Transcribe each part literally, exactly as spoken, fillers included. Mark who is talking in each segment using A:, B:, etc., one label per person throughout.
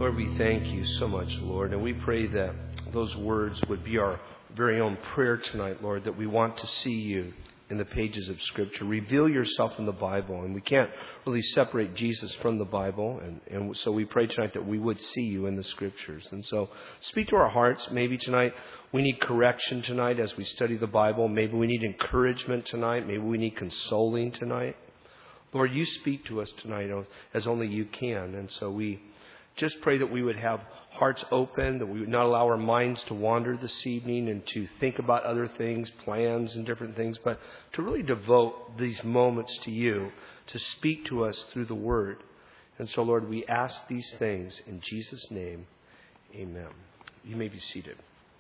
A: Lord, we thank you so much, Lord, and we pray that those words would be our very own prayer tonight, Lord, that we want to see you in the pages of Scripture. Reveal yourself in the Bible, and we can't really separate Jesus from the Bible, and, and so we pray tonight that we would see you in the Scriptures. And so speak to our hearts. Maybe tonight we need correction tonight as we study the Bible. Maybe we need encouragement tonight. Maybe we need consoling tonight. Lord, you speak to us tonight as only you can, and so we just pray that we would have hearts open, that we would not allow our minds to wander this evening and to think about other things, plans and different things, but to really devote these moments to you, to speak to us through the Word. And so, Lord, we ask these things in Jesus' name. Amen. You may be seated.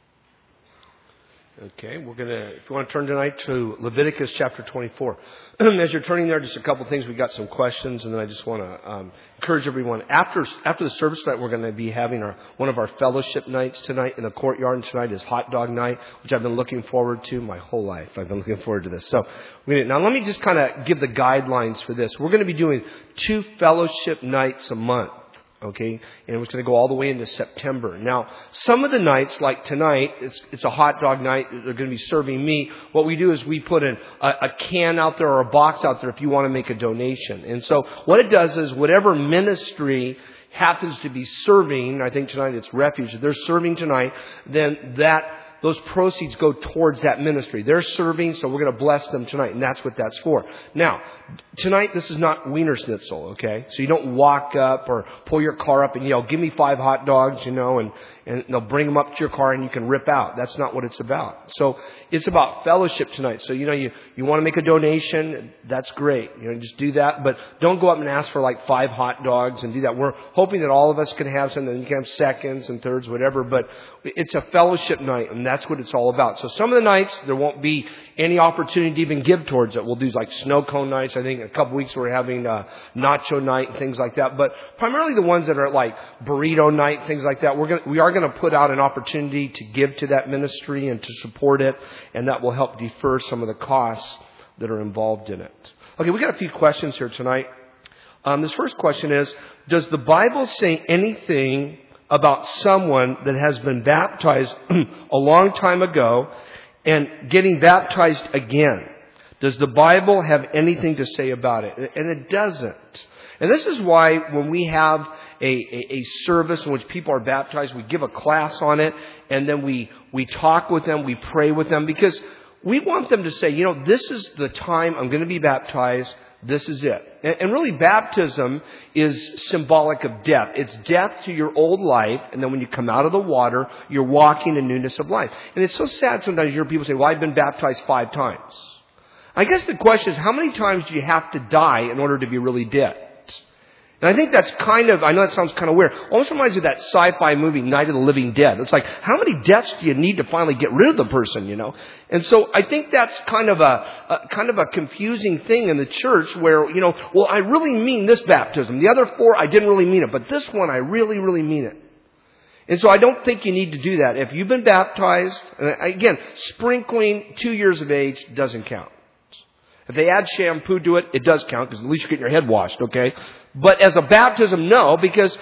A: Okay, we're going to, if you want to turn tonight to Leviticus chapter twenty-four. As you're turning there, just a couple things. We got some questions, and then I just want to um, encourage everyone. After after the service tonight, we're going to be having our one of our fellowship nights tonight in the courtyard, and tonight is hot dog night, which I've been looking forward to my whole life. I've been looking forward to this. So we're gonna, now let me just kind of give the guidelines for this. We're going to be doing two fellowship nights a month. Okay, and it's going to go all the way into September. Now, some of the nights, like tonight, it's, it's a hot dog night. They're going to be serving meat. What we do is we put an, a, a can out there or a box out there if you want to make a donation. And so what it does is whatever ministry happens to be serving, I think tonight it's Refuge, if they're serving tonight, then that those proceeds go towards that ministry. They're serving, so we're going to bless them tonight, and that's what that's for. Now, tonight, this is not Wiener Schnitzel, okay? So you don't walk up or pull your car up and yell, give me five hot dogs, you know, and, and they'll bring them up to your car and you can rip out. That's not what it's about. So it's about fellowship tonight. So, you know, you, you want to make a donation, that's great. You know, just do that, but don't go up and ask for like five hot dogs and do that. We're hoping that all of us can have something. You can have seconds and thirds, whatever, but it's a fellowship night, and that's what it's all about. So some of the nights, there won't be any opportunity to even give towards it. We'll do like snow cone nights. I think in a couple weeks we're having uh, nacho night and things like that. But primarily the ones that are like burrito night, things like that, we're gonna, we are going to put out an opportunity to give to that ministry and to support it, and that will help defer some of the costs that are involved in it. Okay, we got a few questions here tonight. Um, this first question is, does the Bible say anything about someone that has been baptized a long time ago and getting baptized again? Does the Bible have anything to say about it? And it doesn't. And this is why when we have a, a, a service in which people are baptized, we give a class on it, and then we, we talk with them, we pray with them, because we want them to say, you know, this is the time I'm going to be baptized. This is it. And really, baptism is symbolic of death. It's death to your old life, and then when you come out of the water, you're walking in newness of life. And it's so sad sometimes you hear people say, well, I've been baptized five times. I guess the question is, how many times do you have to die in order to be really dead? And I think that's kind of, I know that sounds kind of weird. Almost reminds me of that sci-fi movie, Night of the Living Dead. It's like, how many deaths do you need to finally get rid of the person, you know? And so I think that's kind of a, a kind of a confusing thing in the church where, you know, well, I really mean this baptism. The other four, I didn't really mean it. But this one, I really, really mean it. And so I don't think you need to do that. If you've been baptized, and again, sprinkling two years of age doesn't count. If they add shampoo to it, it does count, because at least you're getting your head washed, okay? But as a baptism, no, because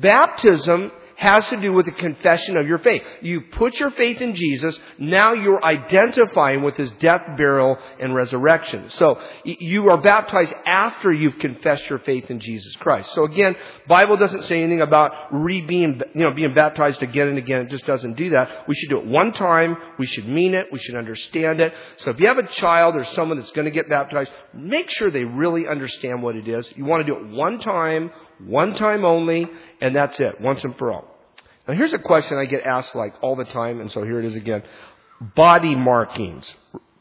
A: baptism has to do with the confession of your faith. You put your faith in Jesus. Now you're identifying with His death, burial, and resurrection. So you are baptized after you've confessed your faith in Jesus Christ. So again, Bible doesn't say anything about re being, you know, being baptized again and again. It just doesn't do that. We should do it one time. We should mean it. We should understand it. So if you have a child or someone that's going to get baptized, make sure they really understand what it is. You want to do it one time, one time only, and that's it, once and for all. Now, here's a question I get asked like all the time, and so here it is again. Body markings,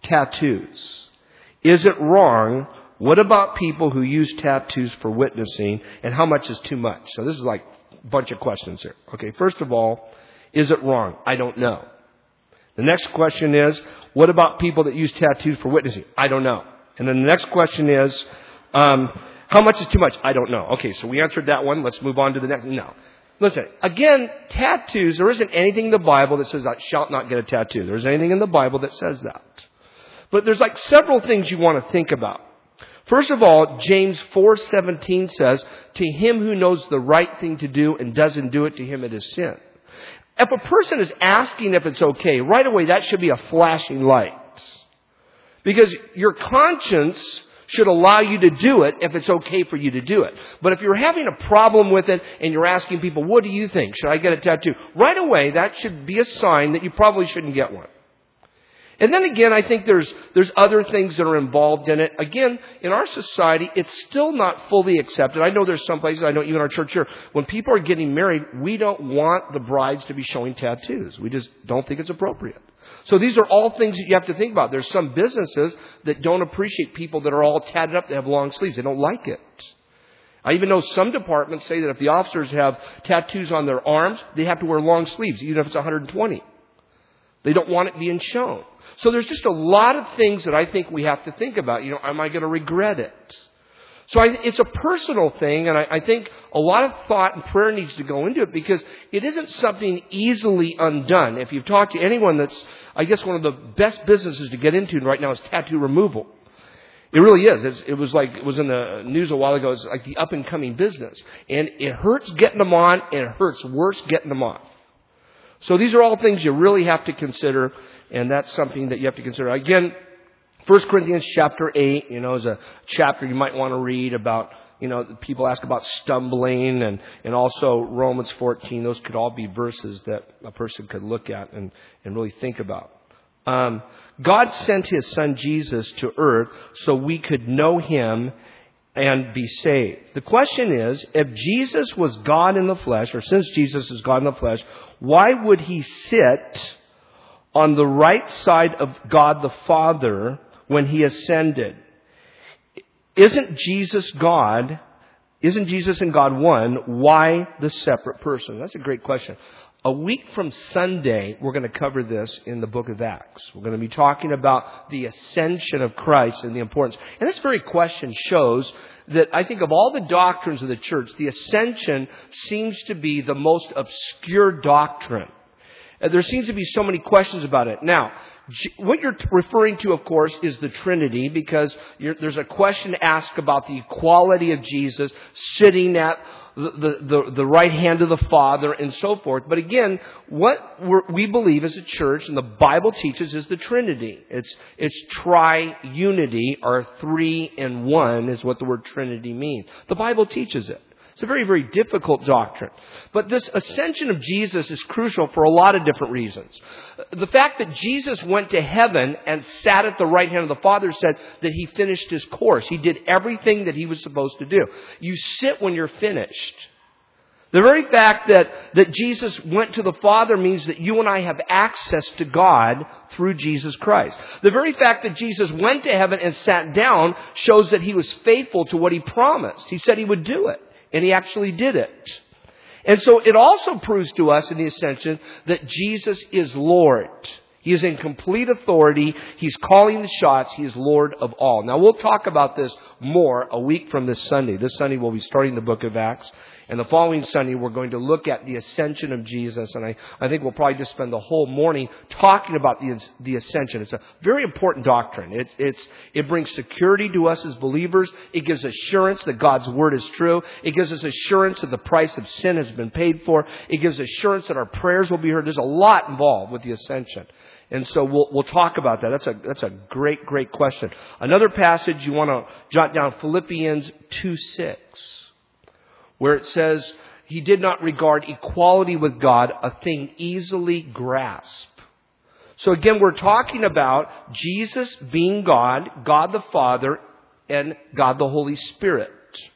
A: tattoos. Is it wrong? What about people who use tattoos for witnessing, and how much is too much? So this is like a bunch of questions here. Okay, first of all, is it wrong? I don't know. The next question is, what about people that use tattoos for witnessing? I don't know. And then the next question is, um, how much is too much? I don't know. Okay, so we answered that one. Let's move on to the next. No. Listen, again, tattoos, there isn't anything in the Bible that says, thou shalt not get a tattoo. There isn't anything in the Bible that says that. But there's like several things you want to think about. First of all, James four seventeen says, to him who knows the right thing to do and doesn't do it, to him it is sin. If a person is asking if it's okay, right away that should be a flashing light. Because your conscience should allow you to do it if it's okay for you to do it. But if you're having a problem with it and you're asking people, what do you think? Should I get a tattoo? Right away, that should be a sign that you probably shouldn't get one. And then again, I think there's there's other things that are involved in it. Again, in our society, it's still not fully accepted. I know there's some places, I know even our church here, when people are getting married, we don't want the brides to be showing tattoos. We just don't think it's appropriate. So these are all things that you have to think about. There's some businesses that don't appreciate people that are all tatted up, that have long sleeves. They don't like it. I even know some departments say that if the officers have tattoos on their arms, they have to wear long sleeves, even if it's one hundred twenty. They don't want it being shown. So there's just a lot of things that I think we have to think about. You know, am I going to regret it? So I, it's a personal thing, and I, I think a lot of thought and prayer needs to go into it because it isn't something easily undone. If you've talked to anyone that's, I guess one of the best businesses to get into right now is tattoo removal. It really is. It's, it was like, it was in the news a while ago, it's like the up and coming business. And it hurts getting them on, and it hurts worse getting them off. So these are all things you really have to consider, and that's something that you have to consider. Again, First Corinthians chapter eight, you know, is a chapter you might want to read about, you know, people ask about stumbling, and, and also Romans fourteen. Those could all be verses that a person could look at and, and really think about. Um, God sent His Son Jesus to earth so we could know Him and be saved. The question is, if Jesus was God in the flesh, or since Jesus is God in the flesh, why would He sit on the right side of God the Father when He ascended? Isn't Jesus God? Isn't Jesus and God one? Why the separate person? That's a great question. A week from Sunday, we're going to cover this in the book of Acts. We're going to be talking about the ascension of Christ and the importance. And this very question shows that I think of all the doctrines of the church, the ascension seems to be the most obscure doctrine. There seems to be so many questions about it. Now, what you're referring to, of course, is the Trinity, because you're, there's a question asked about the equality of Jesus sitting at the, the, the, the right hand of the Father and so forth. But again, what we're, we believe as a church, and the Bible teaches, is the Trinity. It's, it's tri-unity, or three in one is what the word Trinity means. The Bible teaches it. It's a very, very difficult doctrine. But this ascension of Jesus is crucial for a lot of different reasons. The fact that Jesus went to heaven and sat at the right hand of the Father said that He finished His course. He did everything that He was supposed to do. You sit when you're finished. The very fact that, that Jesus went to the Father means that you and I have access to God through Jesus Christ. The very fact that Jesus went to heaven and sat down shows that He was faithful to what He promised. He said He would do it. And He actually did it. And so it also proves to us in the ascension that Jesus is Lord. He is in complete authority. He's calling the shots. He is Lord of all. Now, we'll talk about this more a week from this Sunday. This Sunday we'll be starting the book of Acts. And the following Sunday we're going to look at the ascension of Jesus. And I, I think we'll probably just spend the whole morning talking about the, the ascension. It's a very important doctrine. It, it's, it brings security to us as believers. It gives assurance that God's Word is true. It gives us assurance that the price of sin has been paid for. It gives assurance that our prayers will be heard. There's a lot involved with the ascension. And so we'll, we'll talk about that. That's a, that's a great, great question. Another passage you want to jot down, Philippians two six. Where it says, He did not regard equality with God a thing easily grasped. So again, we're talking about Jesus being God, God the Father, and God the Holy Spirit.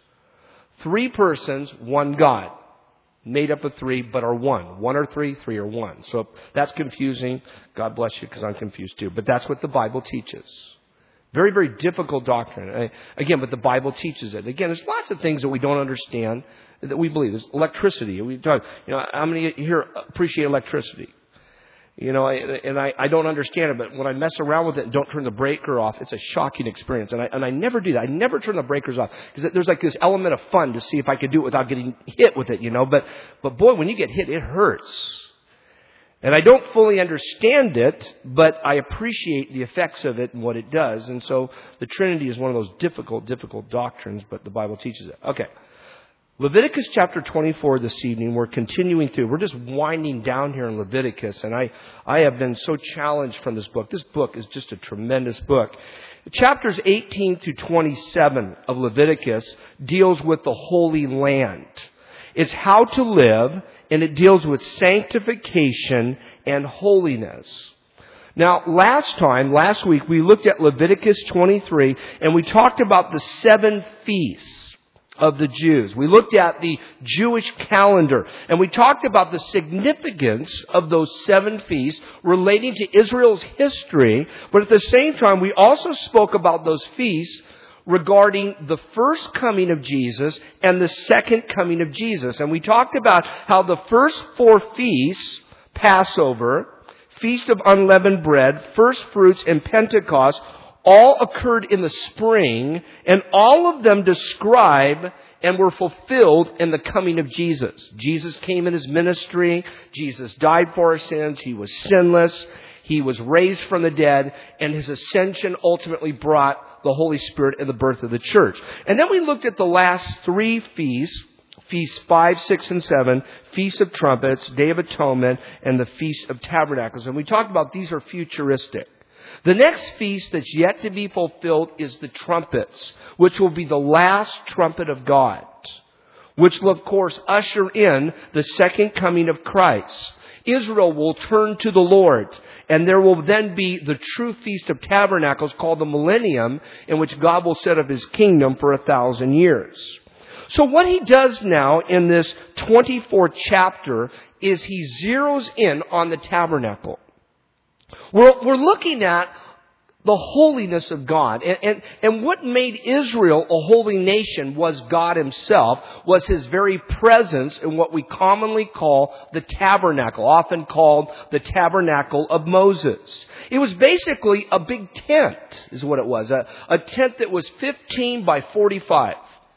A: Three persons, one God. Made up of three, but are one. One or three, three or one. So if that's confusing, God bless you, because I'm confused too. But that's what the Bible teaches. Very, very difficult doctrine. Again, but the Bible teaches it. Again, there's lots of things that we don't understand that we believe. There's electricity. We talk, you know, how many here appreciate electricity? You know, and I, I don't understand it, but when I mess around with it and don't turn the breaker off, it's a shocking experience. And I, and I never do that. I never turn the breakers off because there's like this element of fun to see if I could do it without getting hit with it, you know. But, but boy, when you get hit, it hurts. And I don't fully understand it, but I appreciate the effects of it and what it does. And so the Trinity is one of those difficult, difficult doctrines, but the Bible teaches it. Okay. Leviticus chapter twenty-four this evening. We're continuing through. We're just winding down here in Leviticus. And I, I have been so challenged from this book. This book is just a tremendous book. Chapters eighteen through twenty-seven of Leviticus deals with the Holy Land. It's how to live, and it deals with sanctification and holiness. Now, last time, last week, we looked at Leviticus twenty-three, and we talked about the seven feasts of the Jews. We looked at the Jewish calendar, and we talked about the significance of those seven feasts relating to Israel's history, but at the same time, we also spoke about those feasts regarding the first coming of Jesus and the second coming of Jesus. And we talked about how the first four feasts, Passover, Feast of Unleavened Bread, First Fruits, and Pentecost, all occurred in the spring, and all of them describe and were fulfilled in the coming of Jesus. Jesus came in His ministry. Jesus died for our sins. He was sinless. He was raised from the dead, and His ascension ultimately brought the Holy Spirit and the birth of the church. And then we looked at the last three feasts, Feasts five, six, and seven, Feast of Trumpets, Day of Atonement, and the Feast of Tabernacles. And we talked about these are futuristic. The next feast that's yet to be fulfilled is the trumpets, which will be the last trumpet of God, which will, of course, usher in the second coming of Christ. Israel will turn to the Lord, and there will then be the true Feast of Tabernacles called the Millennium, in which God will set up His kingdom for a thousand years. So what He does now in this twenty-fourth chapter is He zeroes in on the tabernacle. We're, we're looking at the holiness of God. And, and, and what made Israel a holy nation was God Himself, was His very presence in what we commonly call the tabernacle, often called the tabernacle of Moses. It was basically a big tent, is what it was, a, a tent that was fifteen by forty-five.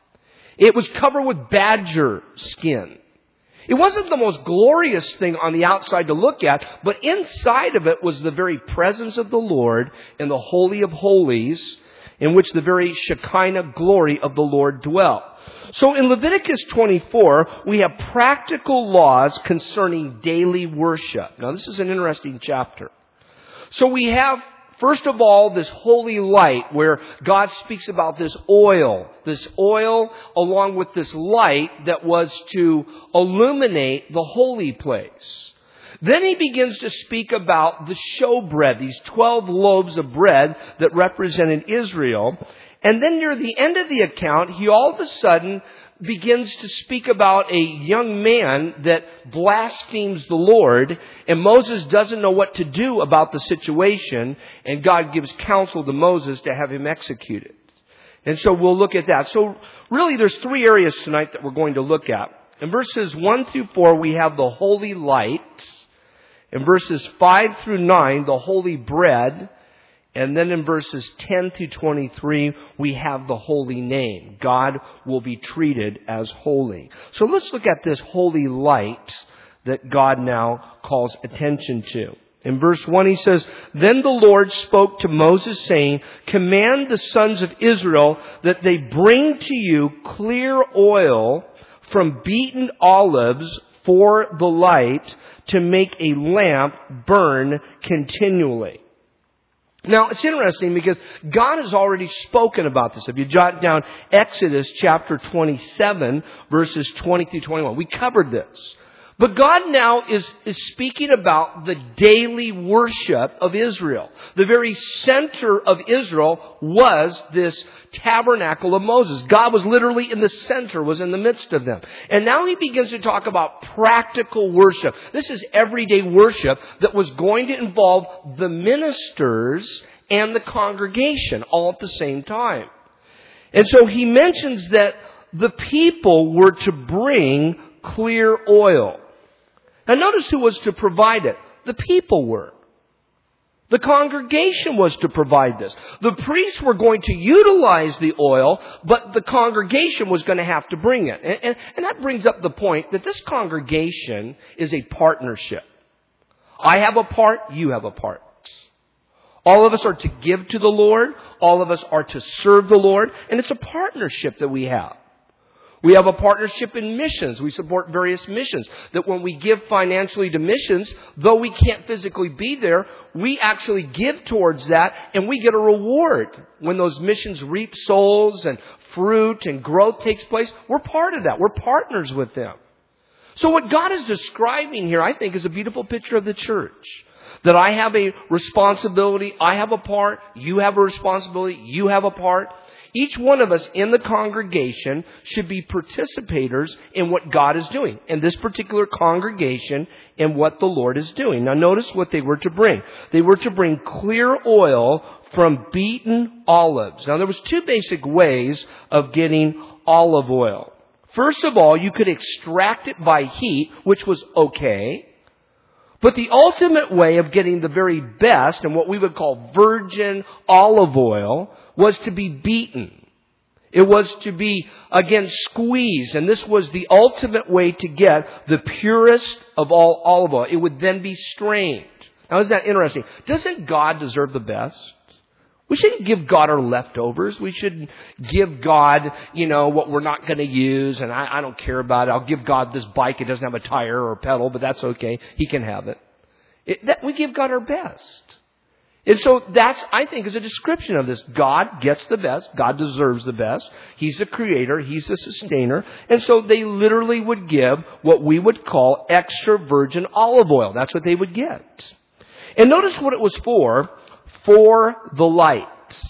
A: It was covered with badger skin. It wasn't the most glorious thing on the outside to look at, but inside of it was the very presence of the Lord in the Holy of Holies, in which the very Shekinah glory of the Lord dwelt. So in Leviticus twenty-four, we have practical laws concerning daily worship. Now this is an interesting chapter. So we have, first of all, this holy light where God speaks about this oil. This oil along with this light that was to illuminate the holy place. Then He begins to speak about the showbread, these twelve loaves of bread that represented Israel. And then near the end of the account, He all of a sudden begins to speak about a young man that blasphemes the Lord, and Moses doesn't know what to do about the situation, and God gives counsel to Moses to have him executed. And so we'll look at that. So really there's three areas tonight that we're going to look at. In verses one through four, we have the holy light. In verses five through nine, the holy bread. And then in verses ten through twenty-three, we have the holy name. God will be treated as holy. So let's look at this holy light that God now calls attention to. In verse one, He says, "Then the Lord spoke to Moses, saying, Command the sons of Israel that they bring to you clear oil from beaten olives for the light to make a lamp burn continually." Now, it's interesting because God has already spoken about this. If you jot down Exodus chapter twenty-seven, verses twenty through twenty-one, we covered this. But God now is, is speaking about the daily worship of Israel. The very center of Israel was this tabernacle of Moses. God was literally in the center, was in the midst of them. And now He begins to talk about practical worship. This is everyday worship that was going to involve the ministers and the congregation all at the same time. And so He mentions that the people were to bring clear oil. Now notice who was to provide it. The people were. The congregation was to provide this. The priests were going to utilize the oil, but the congregation was going to have to bring it. And, and, and that brings up the point that this congregation is a partnership. I have a part, you have a part. All of us are to give to the Lord. All of us are to serve the Lord. And it's a partnership that we have. We have a partnership in missions. We support various missions. That when we give financially to missions, though we can't physically be there, we actually give towards that and we get a reward. When those missions reap souls and fruit and growth takes place, we're part of that. We're partners with them. So what God is describing here, I think, is a beautiful picture of the church. That I have a responsibility, I have a part, you have a responsibility, you have a part. Each one of us in the congregation should be participators in what God is doing. In this particular congregation, and what the Lord is doing. Now notice what they were to bring. They were to bring clear oil from beaten olives. Now there was two basic ways of getting olive oil. First of all, you could extract it by heat, which was okay. But the ultimate way of getting the very best, and what we would call virgin olive oil, was to be beaten. It was to be, again, squeezed. And this was the ultimate way to get the purest of all olive oil. It would then be strained. Now, isn't that interesting? Doesn't God deserve the best? We shouldn't give God our leftovers. We shouldn't give God, you know, what we're not going to use, and I, I don't care about it. I'll give God this bike. It doesn't have a tire or a pedal, but that's okay. He can have it. it that, we give God our best. And so that's, I think, is a description of this. God gets the best. God deserves the best. He's the creator. He's the sustainer. And so they literally would give what we would call extra virgin olive oil. That's what they would get. And notice what it was for. For the light.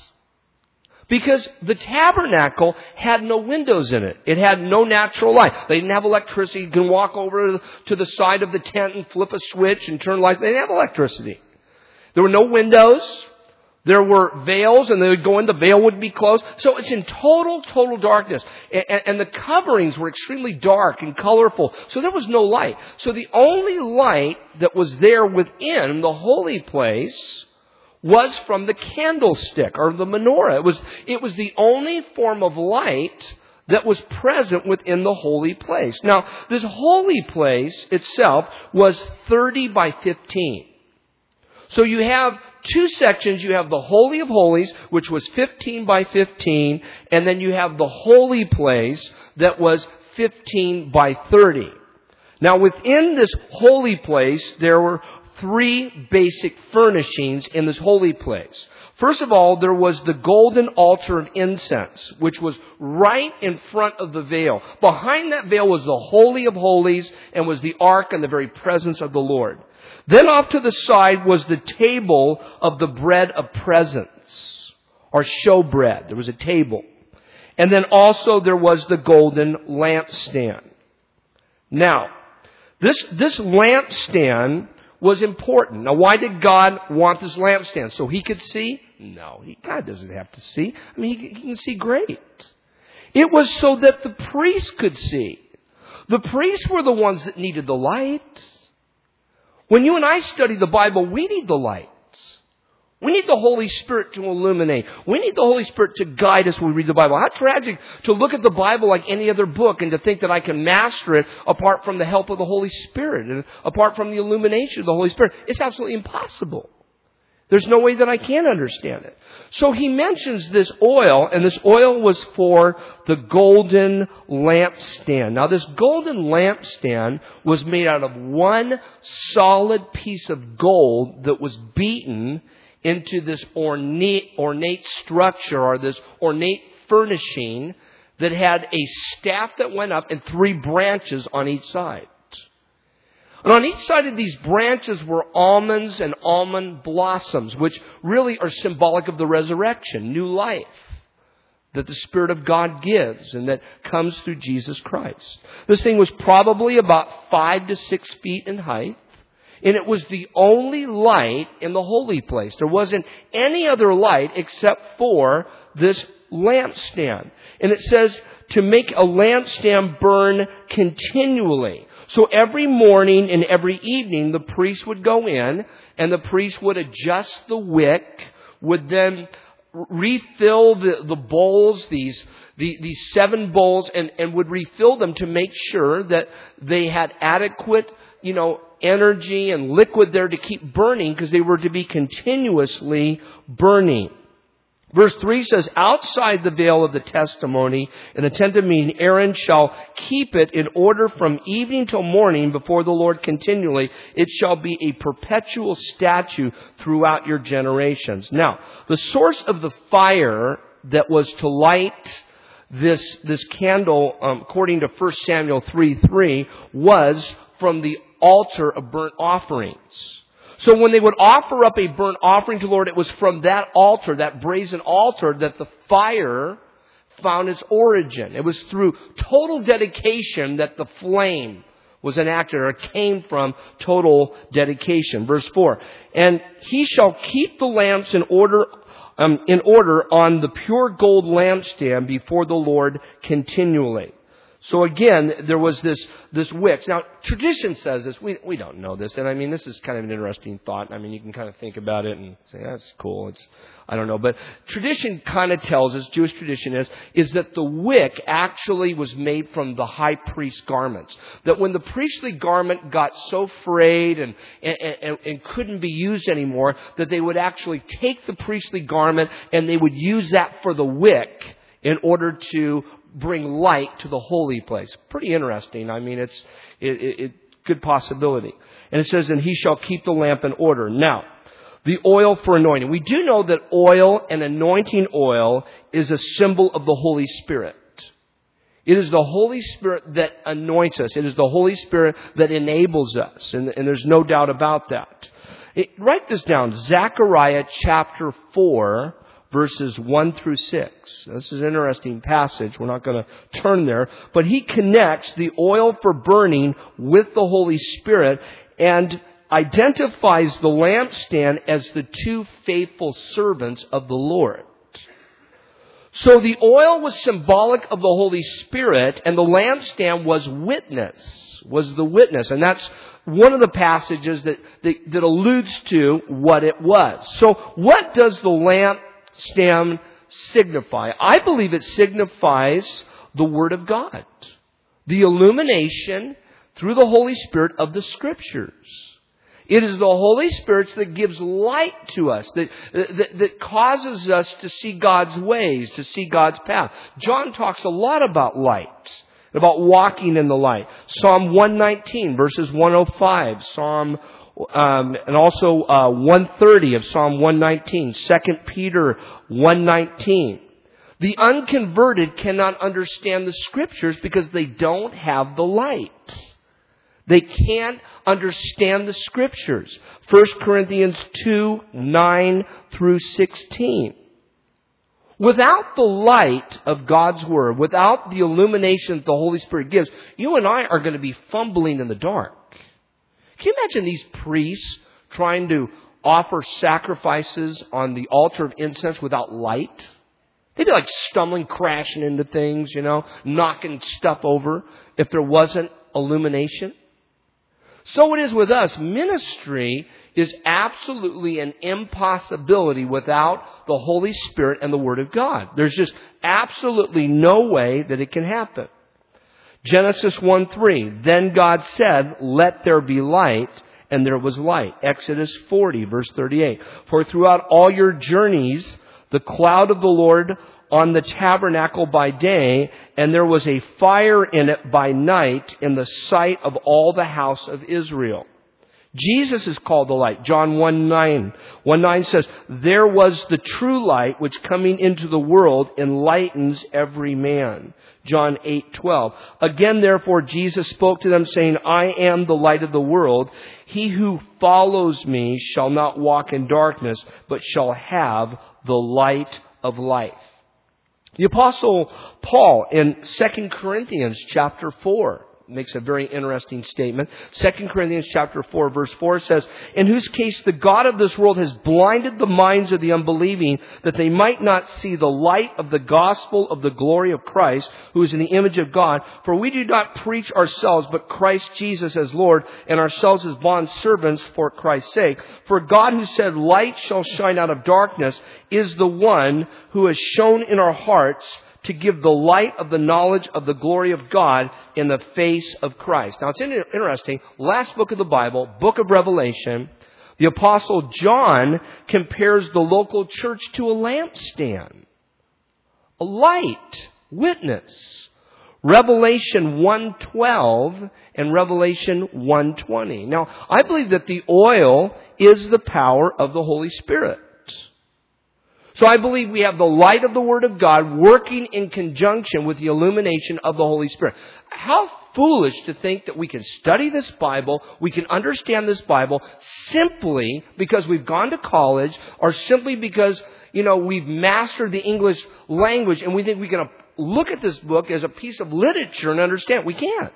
A: Because the tabernacle had no windows in it. It had no natural light. They didn't have electricity. You can walk over to the side of the tent and flip a switch and turn lights. They didn't have electricity. There were no windows. There were veils, and they would go in. The veil would be closed. So it's in total, total darkness. And, and the coverings were extremely dark and colorful. So there was no light. So the only light that was there within the holy place was from the candlestick or the menorah. It was, it was the only form of light that was present within the holy place. Now, this holy place itself was thirty by fifteen. So you have two sections. You have the Holy of Holies, which was fifteen by fifteen, and then you have the holy place that was fifteen by thirty. Now, within this holy place, there were three basic furnishings in this holy place. First of all, there was the golden altar of incense, which was right in front of the veil. Behind that veil was the Holy of Holies and was the ark and the very presence of the Lord. Then off to the side was the table of the bread of presence, or showbread. There was a table. And then also there was the golden lampstand. Now, this, this lampstand was important. Now, why did God want this lampstand? So he could see? No, he, God doesn't have to see. I mean, he, he can see great. It was so that the priests could see. The priests were the ones that needed the light. When you and I study the Bible, we need the light. We need the Holy Spirit to illuminate. We need the Holy Spirit to guide us when we read the Bible. How tragic to look at the Bible like any other book and to think that I can master it apart from the help of the Holy Spirit and apart from the illumination of the Holy Spirit. It's absolutely impossible. There's no way that I can understand it. So he mentions this oil, and this oil was for the golden lampstand. Now, this golden lampstand was made out of one solid piece of gold that was beaten into this ornate, ornate structure or this ornate furnishing that had a staff that went up and three branches on each side. And on each side of these branches were almonds and almond blossoms, which really are symbolic of the resurrection, new life that the Spirit of God gives and that comes through Jesus Christ. This thing was probably about five to six feet in height. And it was the only light in the holy place. There wasn't any other light except for this lampstand. And it says to make a lampstand burn continually. So every morning and every evening, the priest would go in and the priest would adjust the wick, would then refill the, the bowls, these, the, these seven bowls, and, and would refill them to make sure that they had adequate, you know, energy and liquid there to keep burning because they were to be continuously burning. Verse three says, outside the veil of the testimony in the tent of meeting, Aaron shall keep it in order from evening till morning before the Lord continually. It shall be a perpetual statute throughout your generations. Now, the source of the fire that was to light this, this candle, um, according to First Samuel three three, was from the altar of burnt offerings. So when they would offer up a burnt offering to the Lord, it was from that altar, that brazen altar, that the fire found its origin. It was through total dedication that the flame was enacted, or came from total dedication. Verse four, and he shall keep the lamps in order um, in order on the pure gold lampstand before the Lord continually. So again, there was this, this wicks. Now, tradition says this. We, we don't know this. And I mean, this is kind of an interesting thought. I mean, you can kind of think about it and say, that's cool. It's, I don't know. But tradition kind of tells us, Jewish tradition is, is that the wick actually was made from the high priest's garments. That when the priestly garment got so frayed and, and, and, and couldn't be used anymore, that they would actually take the priestly garment and they would use that for the wick in order to bring light to the holy place. Pretty interesting. I mean, it's it, it, it good possibility. And it says, and he shall keep the lamp in order. Now, the oil for anointing. We do know that oil and anointing oil is a symbol of the Holy Spirit. It is the Holy Spirit that anoints us. It is the Holy Spirit that enables us. And, and there's no doubt about that. It, write this down. Zechariah chapter four, verses one through six. This is an interesting passage. We're not going to turn there. But he connects the oil for burning with the Holy Spirit and identifies the lampstand as the two faithful servants of the Lord. So the oil was symbolic of the Holy Spirit, and the lampstand was witness, was the witness. And that's one of the passages that, that, that alludes to what it was. So what does the lamp stand signify? I believe it signifies the Word of God. The illumination through the Holy Spirit of the Scriptures. It is the Holy Spirit that gives light to us, that, that, that causes us to see God's ways, to see God's path. John talks a lot about light, about walking in the light. Psalm one nineteen, verses one oh five, Psalm Um, and also uh, one thirty of Psalm one nineteen, Second Peter one nineteen. The unconverted cannot understand the Scriptures because they don't have the light. They can't understand the Scriptures. First Corinthians two, nine through sixteen. Without the light of God's Word, without the illumination that the Holy Spirit gives, you and I are going to be fumbling in the dark. Can you imagine these priests trying to offer sacrifices on the altar of incense without light? They'd be like stumbling, crashing into things, you know, knocking stuff over if there wasn't illumination. So it is with us. Ministry is absolutely an impossibility without the Holy Spirit and the Word of God. There's just absolutely no way that it can happen. Genesis one three, then God said, let there be light, and there was light. Exodus forty, verse thirty-eight. For throughout all your journeys, the cloud of the Lord on the tabernacle by day, and there was a fire in it by night in the sight of all the house of Israel. Jesus is called the light. John one nine. one nine says, there was the true light which coming into the world enlightens every man. John eight twelve. Again, therefore, Jesus spoke to them, saying, I am the light of the world. He who follows me shall not walk in darkness, but shall have the light of life. The Apostle Paul in Second Corinthians chapter four makes a very interesting statement. Second Corinthians chapter four, verse four says, in whose case the God of this world has blinded the minds of the unbelieving, that they might not see the light of the gospel of the glory of Christ, who is in the image of God. For we do not preach ourselves, but Christ Jesus as Lord, and ourselves as bondservants for Christ's sake. For God, who said, light shall shine out of darkness, is the one who has shown in our hearts to give the light of the knowledge of the glory of God in the face of Christ. Now, it's interesting. Last book of the Bible, book of Revelation, the Apostle John compares the local church to a lampstand, a light, witness. Revelation one twelve and Revelation one twenty. Now, I believe that the oil is the power of the Holy Spirit. So I believe we have the light of the Word of God working in conjunction with the illumination of the Holy Spirit. How foolish to think that we can study this Bible, we can understand this Bible simply because we've gone to college or simply because, you know, we've mastered the English language and we think we can look at this book as a piece of literature and understand. We can't.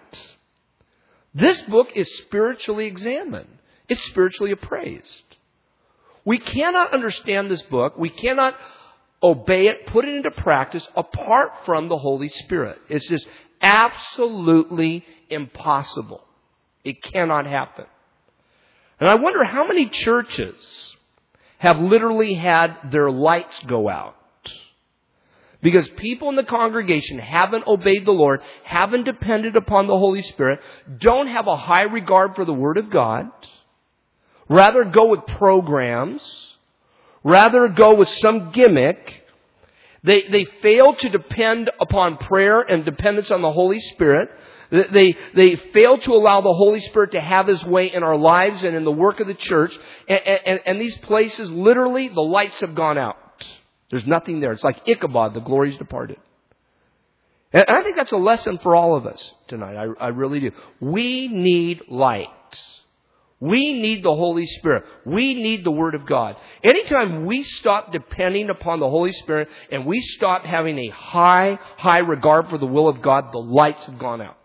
A: This book is spiritually examined. It's spiritually appraised. We cannot understand this book. We cannot obey it, put it into practice apart from the Holy Spirit. It's just absolutely impossible. It cannot happen. And I wonder how many churches have literally had their lights go out because people in the congregation haven't obeyed the Lord, haven't depended upon the Holy Spirit, don't have a high regard for the Word of God, rather go with programs, rather go with some gimmick. They, they fail to depend upon prayer and dependence on the Holy Spirit. They, they fail to allow the Holy Spirit to have His way in our lives and in the work of the church. And, and, and these places, literally, the lights have gone out. There's nothing there. It's like Ichabod, the glory's departed. And I think that's a lesson for all of us tonight. I, I really do. We need light. We need the Holy Spirit. We need the Word of God. Anytime we stop depending upon the Holy Spirit and we stop having a high, high regard for the will of God, the lights have gone out.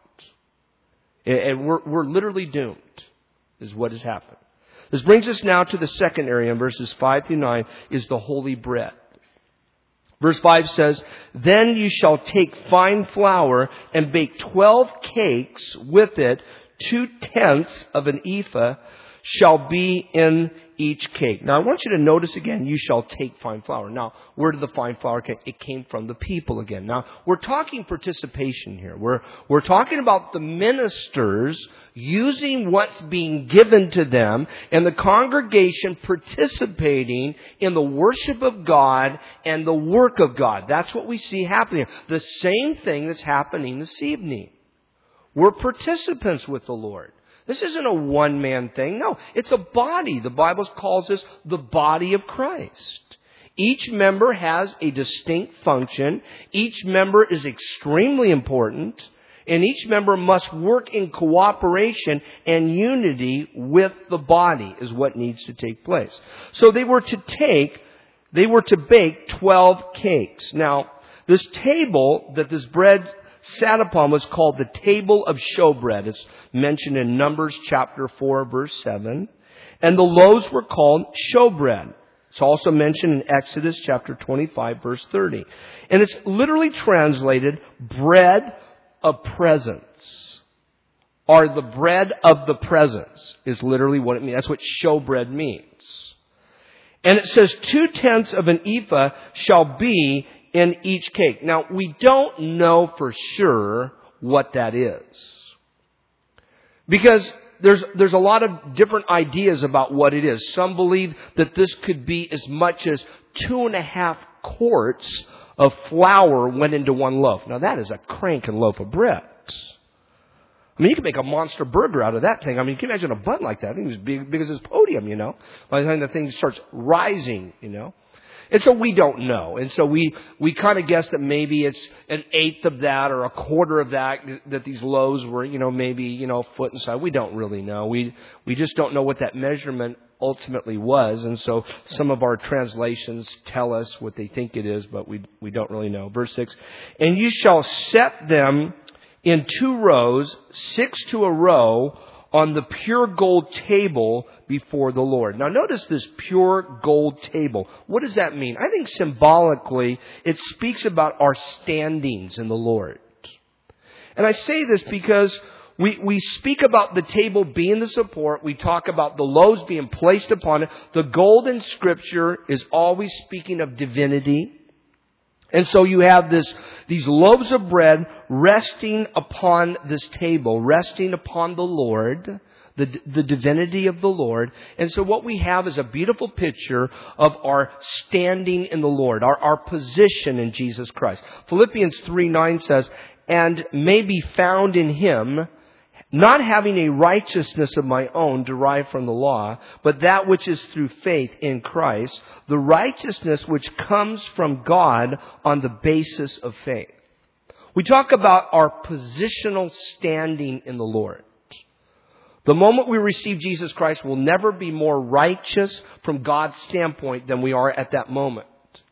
A: And we're, we're literally doomed, is what has happened. This brings us now to the second area in verses five through nine, is the holy bread. Verse five says, "Then you shall take fine flour and bake twelve cakes with it. Two-tenths of an ephah shall be in each cake." Now, I want you to notice again, you shall take fine flour. Now, where did the fine flour come? It came from the people again. Now, we're talking participation here. We're, we're talking about the ministers using what's being given to them and the congregation participating in the worship of God and the work of God. That's what we see happening. The same thing that's happening this evening. We're participants with the Lord. This isn't a one-man thing. No, it's a body. The Bible calls this the body of Christ. Each member has a distinct function. Each member is extremely important. And each member must work in cooperation and unity with the body is what needs to take place. So they were to take, they were to bake twelve cakes. Now, this table that this bread sat upon was called the table of showbread. It's mentioned in Numbers chapter four, verse seven. And the loaves were called showbread. It's also mentioned in Exodus chapter twenty-five, verse thirty. And it's literally translated bread of presence. Or the bread of the presence is literally what it means. That's what showbread means. And it says two-tenths of an ephah shall be in each cake. Now, we don't know for sure what that is. Because there's, there's a lot of different ideas about what it is. Some believe that this could be as much as two and a half quarts of flour went into one loaf. Now, that is a cranking loaf of bread. I mean, you can make a monster burger out of that thing. I mean, you can imagine a bun like that. I think it was big, big as this podium, you know. By the time the thing starts rising, you know. And so we don't know. And so we, we kind of guess that maybe it's an eighth of that or a quarter of that, that these loaves were, you know, maybe, you know, a foot inside. We don't really know. We, we just don't know what that measurement ultimately was. And so some of our translations tell us what they think it is, but we, we don't really know. Verse six, "And you shall set them in two rows, six to a row, on the pure gold table before the Lord." Now notice this pure gold table. What does that mean? I think symbolically it speaks about our standings in the Lord. And I say this because we, we speak about the table being the support. We talk about the loaves being placed upon it. The gold in Scripture is always speaking of divinity. And so you have this, these loaves of bread resting upon this table, resting upon the Lord, the, the divinity of the Lord. And so what we have is a beautiful picture of our standing in the Lord, our, our position in Jesus Christ. Philippians three nine says, and may be found in Him, not having a righteousness of my own derived from the law, but that which is through faith in Christ, the righteousness which comes from God on the basis of faith. We talk about our positional standing in the Lord. The moment we receive Jesus Christ, we'll never be more righteous from God's standpoint than we are at that moment.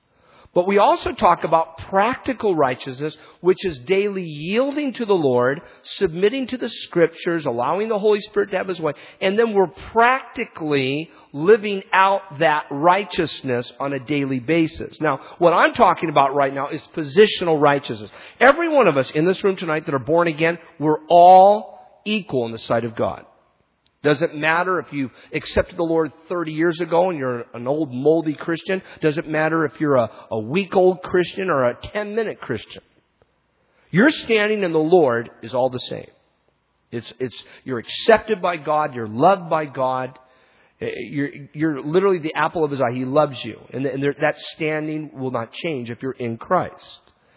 A: But we also talk about practical righteousness, which is daily yielding to the Lord, submitting to the Scriptures, allowing the Holy Spirit to have His way, and then we're practically living out that righteousness on a daily basis. Now, what I'm talking about right now is positional righteousness. Every one of us in this room tonight that are born again, we're all equal in the sight of God. Doesn't matter if you accepted the Lord thirty years ago and you're an old moldy Christian. Doesn't matter if you're a, a week old Christian or a ten minute Christian. Your standing in the Lord is all the same. It's, it's, you're accepted by God. You're loved by God. You're, you're literally the apple of His eye. He loves you. And, and there, that standing will not change if you're in Christ.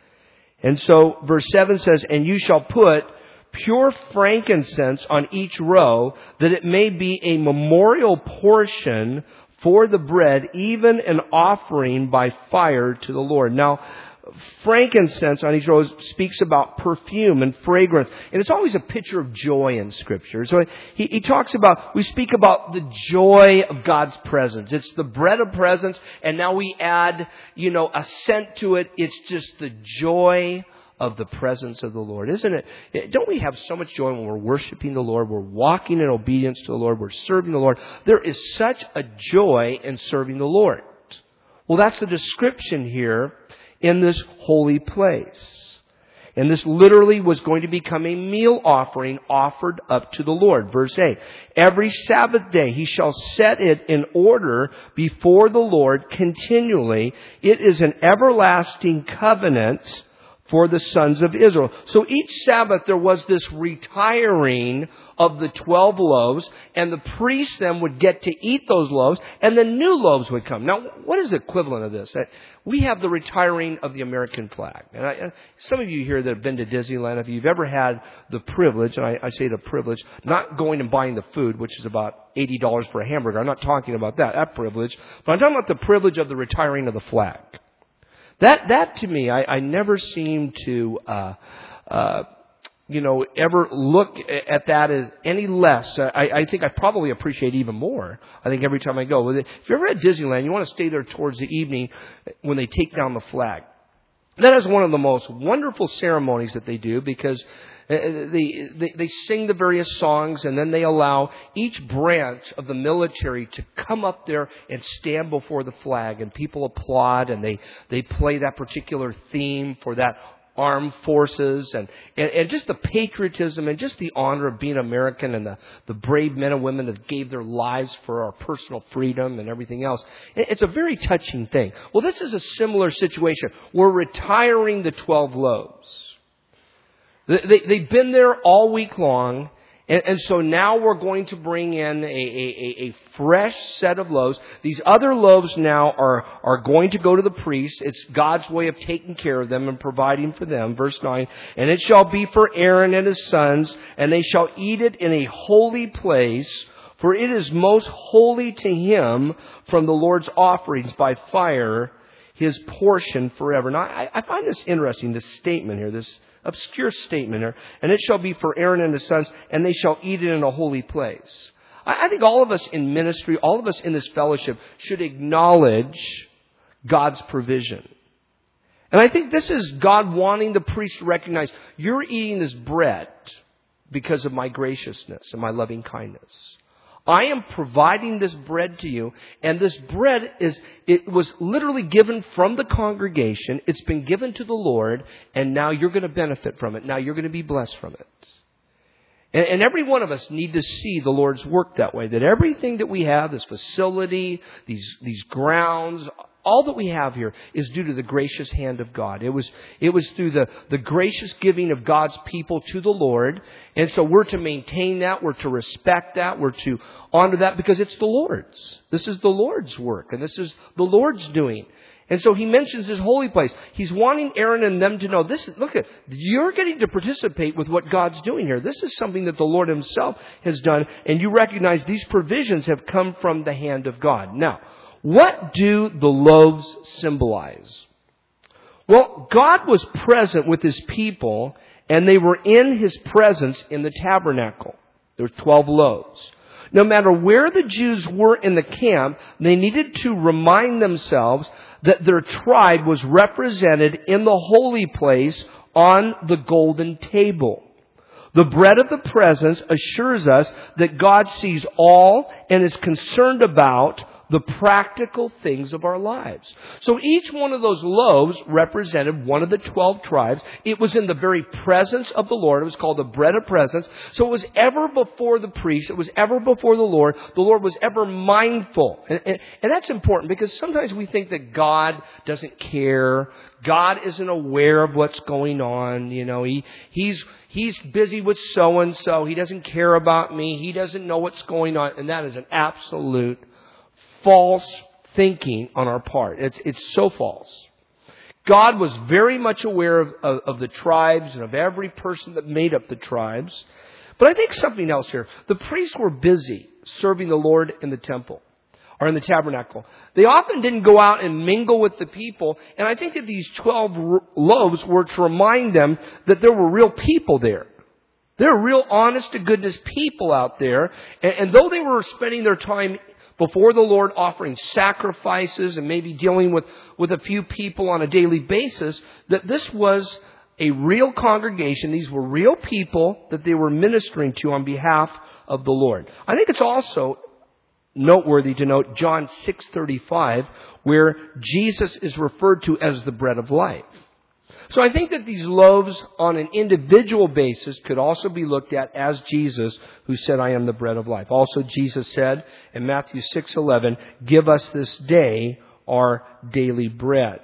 A: And so verse seven says, and you shall put pure frankincense on each row, that it may be a memorial portion for the bread, even an offering by fire to the Lord. Now, frankincense on each row speaks about perfume and fragrance. And it's always a picture of joy in Scripture. So he, he talks about, we speak about the joy of God's presence. It's the bread of presence, and now we add, you know, a scent to it. It's just the joy of the presence of the Lord. Isn't it? Don't we have so much joy when we're worshiping the Lord? We're walking in obedience to the Lord. We're serving the Lord. There is such a joy in serving the Lord. Well, that's the description here in this holy place. And this literally was going to become a meal offering offered up to the Lord. Verse eight. Every Sabbath day he shall set it in order before the Lord continually. It is an everlasting covenant for the sons of Israel. So each Sabbath there was this retiring of the twelve loaves, and the priests then would get to eat those loaves, and then new loaves would come. Now, what is the equivalent of this? We have the retiring of the American flag. And I, some of you here that have been to Disneyland, if you've ever had the privilege, and I, I say the privilege, not going and buying the food, which is about eighty dollars for a hamburger. I'm not talking about that, that privilege. But I'm talking about the privilege of the retiring of the flag. That, that to me, I, I never seem to, uh, uh, you know, ever look at that as any less. I, I think I probably appreciate even more. I think every time I go. If you're ever at Disneyland, you want to stay there towards the evening when they take down the flag. That is one of the most wonderful ceremonies that they do, because They, they, they sing the various songs, and then they allow each branch of the military to come up there and stand before the flag, and people applaud, and they, they play that particular theme for that armed forces, and, and, and just the patriotism and just the honor of being American, and the, the brave men and women that gave their lives for our personal freedom and everything else. It's a very touching thing. Well, this is a similar situation. We're retiring the twelve loaves. They, they've been there all week long, and, and so now we're going to bring in a, a, a fresh set of loaves. These other loaves now are, are going to go to the priest. It's God's way of taking care of them and providing for them. Verse nine, and it shall be for Aaron and his sons, and they shall eat it in a holy place, for it is most holy to him from the Lord's offerings by fire, his portion forever. Now, I, I find this interesting, this statement here, this obscure statement here. And it shall be for Aaron and his sons, and they shall eat it in a holy place. I, I think all of us in ministry, all of us in this fellowship should acknowledge God's provision. And I think this is God wanting the priest to recognize, you're eating this bread because of my graciousness and my loving kindness. I am providing this bread to you, and this bread is, it was literally given from the congregation. It's been given to the Lord, and now you're going to benefit from it. Now you're going to be blessed from it. And, and every one of us need to see the Lord's work that way, that everything that we have, this facility, these, these grounds, all that we have here is due to the gracious hand of God. It was, it was through the, the gracious giving of God's people to the Lord. And so we're to maintain that. We're to respect that. We're to honor that because it's the Lord's. This is the Lord's work. And this is the Lord's doing. And so he mentions his holy place. He's wanting Aaron and them to know, this is, look at, you're getting to participate with what God's doing here. This is something that the Lord himself has done. And you recognize these provisions have come from the hand of God. Now, what do the loaves symbolize? Well, God was present with his people, and they were in his presence in the tabernacle. There were twelve loaves. No matter where the Jews were in the camp, they needed to remind themselves that their tribe was represented in the holy place on the golden table. The bread of the presence assures us that God sees all and is concerned about the practical things of our lives. So each one of those loaves represented one of the twelve tribes. It was in the very presence of the Lord. It was called the bread of presence. So it was ever before the priest. It was ever before the Lord. The Lord was ever mindful. And, and, and that's important because sometimes we think that God doesn't care. God isn't aware of what's going on. You know, he, he's, he's busy with so-and-so. He doesn't care about me. He doesn't know what's going on. And that is an absolute false thinking on our part. It's, it's so false. God was very much aware of, of, of the tribes and of every person that made up the tribes. But I think something else here. The priests were busy serving the Lord in the temple or in the tabernacle. They often didn't go out and mingle with the people. And I think that these twelve loaves were to remind them that there were real people there. There are real honest to goodness people out there. And, and though they were spending their time before the Lord offering sacrifices and maybe dealing with, with a few people on a daily basis, that this was a real congregation. These were real people that they were ministering to on behalf of the Lord. I think it's also noteworthy to note John six thirty-five, where Jesus is referred to as the bread of life. So I think that these loaves on an individual basis could also be looked at as Jesus, who said, I am the bread of life. Also, Jesus said in Matthew six eleven, give us this day our daily bread.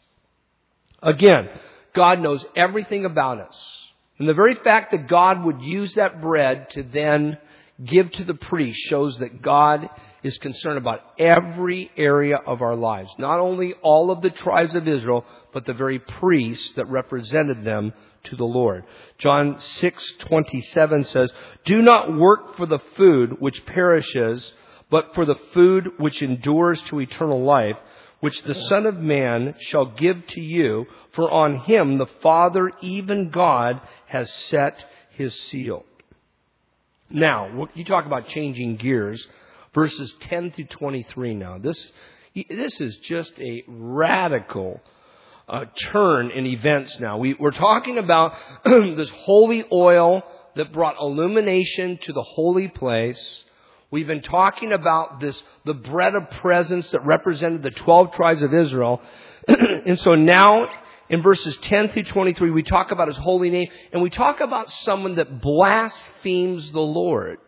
A: Again, God knows everything about us. And the very fact that God would use that bread to then give to the priest shows that God is concerned about every area of our lives. Not only all of the tribes of Israel, but the very priests that represented them to the Lord. John six twenty-seven says, do not work for the food which perishes, but for the food which endures to eternal life, which the Son of Man shall give to you, for on him the Father, even God, has set his seal. Now, you talk about changing gears. Verses ten through twenty-three now. This, this is just a radical uh, turn in events now. We, we're talking about this holy oil that brought illumination to the holy place. We've been talking about this, the bread of presence that represented the twelve tribes of Israel. And so now in verses ten through twenty-three, we talk about his holy name, and we talk about someone that blasphemes the Lord.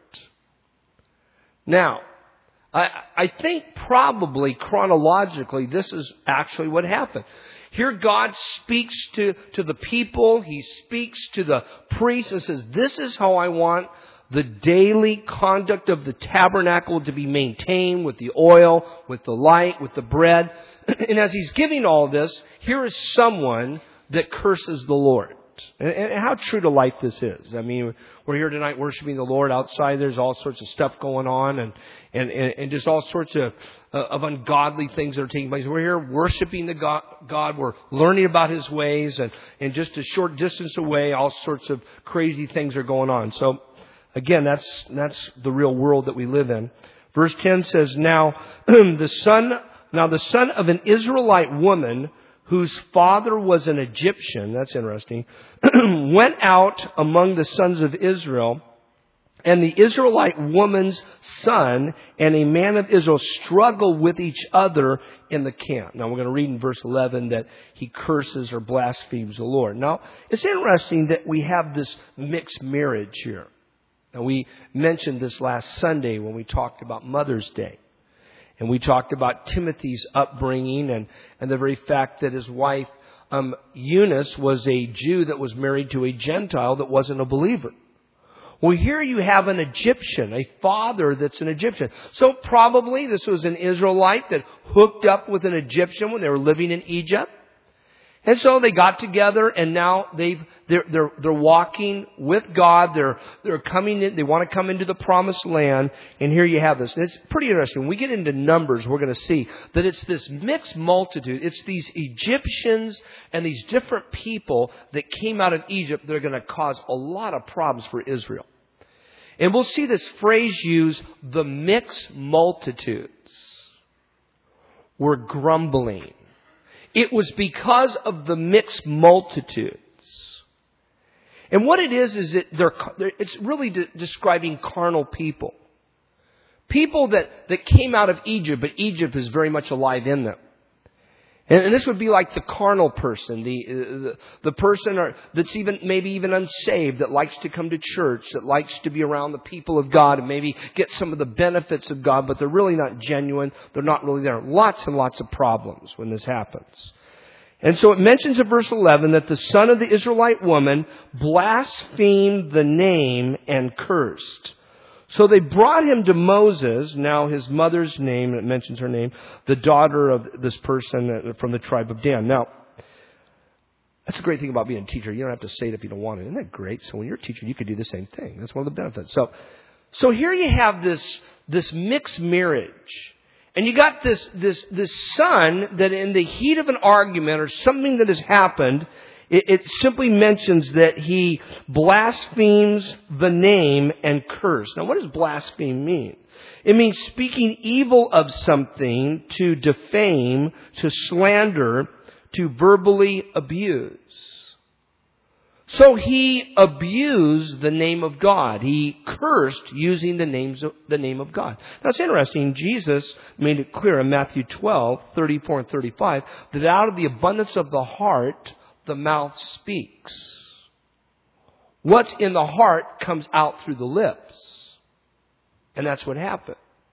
A: Now, I, I think probably chronologically this is actually what happened. Here God speaks to, to the people. He speaks to the priests and says, this is how I want the daily conduct of the tabernacle to be maintained with the oil, with the light, with the bread. And as he's giving all this, here is someone that curses the Lord. And, and how true to life this is. I mean, we're here tonight worshiping the Lord. Outside there's all sorts of stuff going on and, and, and, and just all sorts of, uh, of ungodly things that are taking place. We're here worshiping the God, God. We're learning about his ways, and, and just a short distance away, all sorts of crazy things are going on. So again, that's, that's the real world that we live in. Verse ten says, now the son, now the son of an Israelite woman whose father was an Egyptian, that's interesting, went out among the sons of Israel, and the Israelite woman's son and a man of Israel struggled with each other in the camp. Now we're going to read in verse eleven that he curses or blasphemes the Lord. Now it's interesting that we have this mixed marriage here. Now we mentioned this last Sunday when we talked about Mother's Day. And we talked about Timothy's upbringing and, and the very fact that his wife, um, Eunice, was a Jew that was married to a Gentile that wasn't a believer. Well, here you have an Egyptian, a father that's an Egyptian. So probably this was an Israelite that hooked up with an Egyptian when they were living in Egypt. And so they got together, and now they've they're they're they're walking with God. They're they're coming in. They want to come into the promised land. And here you have this. And it's pretty interesting. When we get into Numbers, we're going to see that it's this mixed multitude. It's these Egyptians and these different people that came out of Egypt that are going to cause a lot of problems for Israel. And we'll see this phrase used: the mixed multitudes were grumbling. It was because of the mixed multitudes. And what it is, is that they're, they're, it's really de- describing carnal people. People that, that came out of Egypt, but Egypt is very much alive in them. And, and this would be like the carnal person, the, the, the person or, that's even maybe even unsaved, that likes to come to church, that likes to be around the people of God and maybe get some of the benefits of God, but they're really not genuine. They're not really there. Lots and lots of problems when this happens. And so it mentions in verse eleven that the son of the Israelite woman blasphemed the name and cursed. So they brought him to Moses, now his mother's name, and it mentions her name, the daughter of this person from the tribe of Dan. Now, that's a great thing about being a teacher. You don't have to say it if you don't want it. Isn't that great? So when you're a teacher, you could do the same thing. That's one of the benefits. So, so here you have this, this mixed marriage. And you got this, this, this son that in the heat of an argument or something that has happened, It, it simply mentions that he blasphemes the name and curse. Now, what does blaspheme mean? It means speaking evil of something, to defame, to slander, to verbally abuse. So he abused the name of God. He cursed using the names of, the name of God. Now it's interesting. Jesus made it clear in Matthew twelve, thirty-four and thirty-five, that out of the abundance of the heart, the mouth speaks. What's in the heart comes out through the lips. And that's what happened.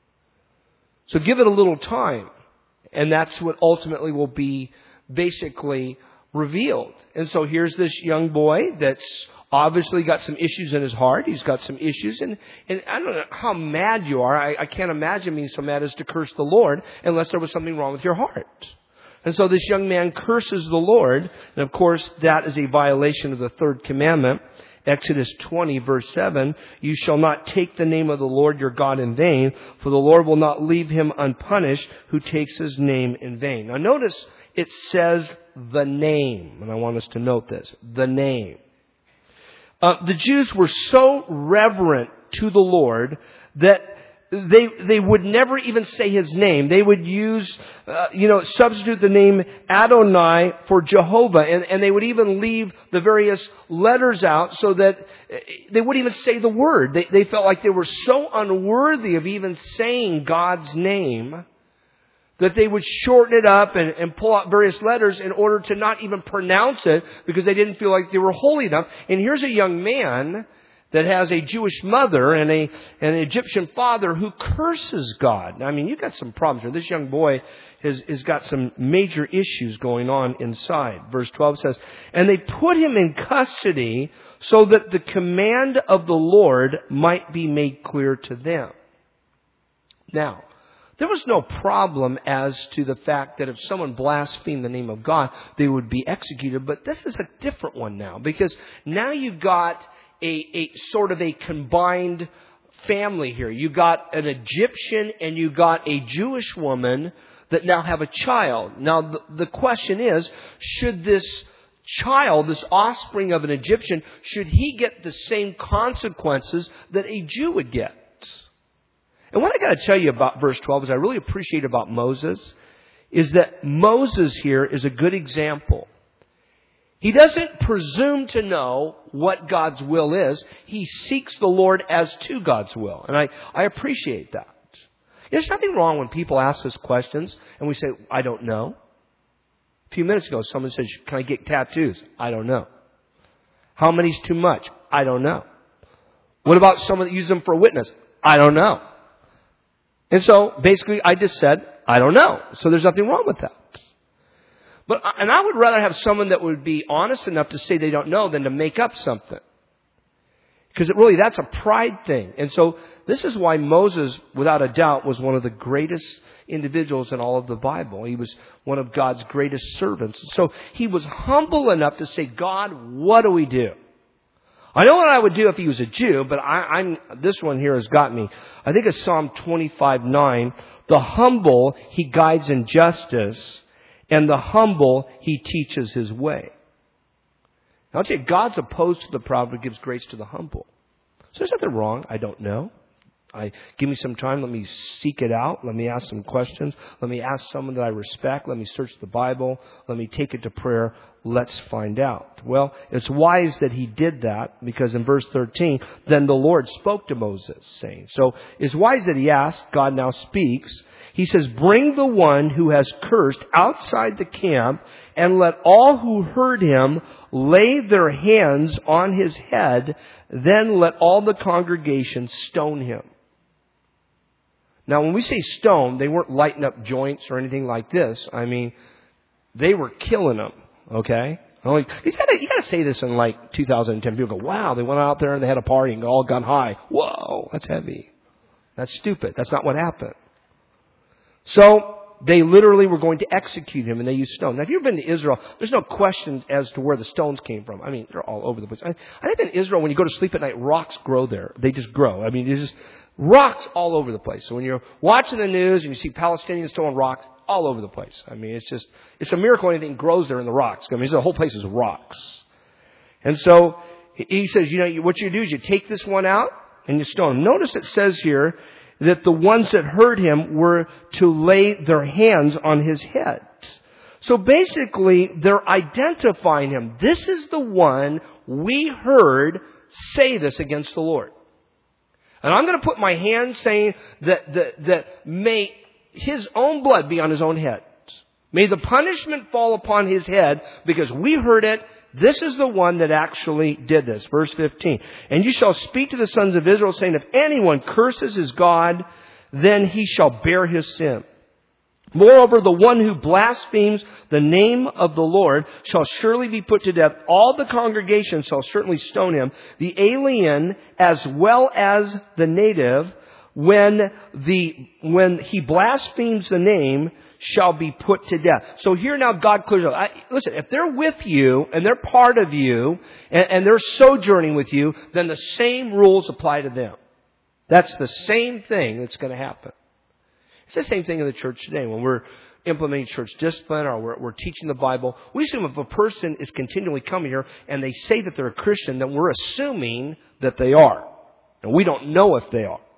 A: So give it a little time. And that's what ultimately will be basically revealed. And so here's this young boy that's obviously got some issues in his heart. He's got some issues. And, and I don't know how mad you are. I, I can't imagine being so mad as to curse the Lord unless there was something wrong with your heart. And so this young man curses the Lord. And of course, that is a violation of the third commandment. Exodus twenty, verse seven, you shall not take the name of the Lord your God in vain, for the Lord will not leave him unpunished who takes his name in vain. Now notice it says the name, and I want us to note this, the name. Uh, the Jews were so reverent to the Lord that They they would never even say his name. They would use, uh, you know, substitute the name Adonai for Jehovah. And, and they would even leave the various letters out so that they wouldn't even say the word. They, they felt like they were so unworthy of even saying God's name that they would shorten it up and, and pull out various letters in order to not even pronounce it because they didn't feel like they were holy enough. And here's a young man that has a Jewish mother and a and an Egyptian father who curses God. Now, I mean, you've got some problems here. This young boy has, has got some major issues going on inside. Verse twelve says, and they put him in custody so that the command of the Lord might be made clear to them. Now, there was no problem as to the fact that if someone blasphemed the name of God, they would be executed. But this is a different one now, because now you've got A, a sort of a combined family here. You got an Egyptian and you got a Jewish woman that now have a child. Now the, the question is, should this child, this offspring of an Egyptian, should he get the same consequences that a Jew would get? And what I got to tell you about verse twelve is I really appreciate about Moses is that Moses here is a good example. He doesn't presume to know what God's will is. He seeks the Lord as to God's will. And I, I appreciate that. There's nothing wrong when people ask us questions and we say, I don't know. A few minutes ago, someone said, can I get tattoos? I don't know. How many's too much? I don't know. What about someone that uses them for a witness? I don't know. And so basically I just said, I don't know. So there's nothing wrong with that. But, and I would rather have someone that would be honest enough to say they don't know than to make up something. Because it really, that's a pride thing. And so this is why Moses, without a doubt, was one of the greatest individuals in all of the Bible. He was one of God's greatest servants. So he was humble enough to say, God, what do we do? I know what I would do if he was a Jew, but I, I'm, this one here has got me. I think it's Psalm twenty-five nine. The humble he guides in justice, and the humble he teaches his way. Now, I'll tell you, God's opposed to the proud, but gives grace to the humble. So there's nothing wrong. I don't know. I give me some time. Let me seek it out. Let me ask some questions. Let me ask someone that I respect. Let me search the Bible. Let me take it to prayer. Let's find out. Well, it's wise that he did that, because in verse thirteen, then the Lord spoke to Moses, saying. So it's wise that he asked. God now speaks. He says, bring the one who has cursed outside the camp, and let all who heard him lay their hands on his head. Then let all the congregation stone him. Now, when we say stone, they weren't lighting up joints or anything like this. I mean, they were killing them. Okay? Like, you gotta, you gotta say this in like two thousand ten. People go, wow, they went out there and they had a party and all got high. Whoa, that's heavy. That's stupid. That's not what happened. So, they literally were going to execute him, and they used stone. Now, if you've been to Israel, there's no question as to where the stones came from. I mean, they're all over the place. I, I think in Israel, when you go to sleep at night, rocks grow there. They just grow. I mean, there's just rocks all over the place. So when you're watching the news and you see Palestinians throwing rocks all over the place. I mean, it's just, it's a miracle anything grows there in the rocks. I mean, the whole place is rocks. And so he says, you know, what you do is you take this one out and you stone him. Notice it says here that the ones that heard him were to lay their hands on his head. So basically, they're identifying him. This is the one we heard say this against the Lord. And I'm going to put my hand saying that, that, that may his own blood be on his own head. May the punishment fall upon his head, because we heard it. This is the one that actually did this. Verse fifteen. And you shall speak to the sons of Israel, saying, if anyone curses his God, then he shall bear his sin. Moreover, the one who blasphemes the name of the Lord shall surely be put to death. All the congregation shall certainly stone him, the alien as well as the native, when the when he blasphemes the name, shall be put to death. So here now God clears up. I, listen, if they're with you and they're part of you and, and they're sojourning with you, then the same rules apply to them. That's the same thing that's going to happen. It's the same thing in the church today. When we're implementing church discipline or we're, we're teaching the Bible, we assume if a person is continually coming here and they say that they're a Christian, then we're assuming that they are. And we don't know if they are.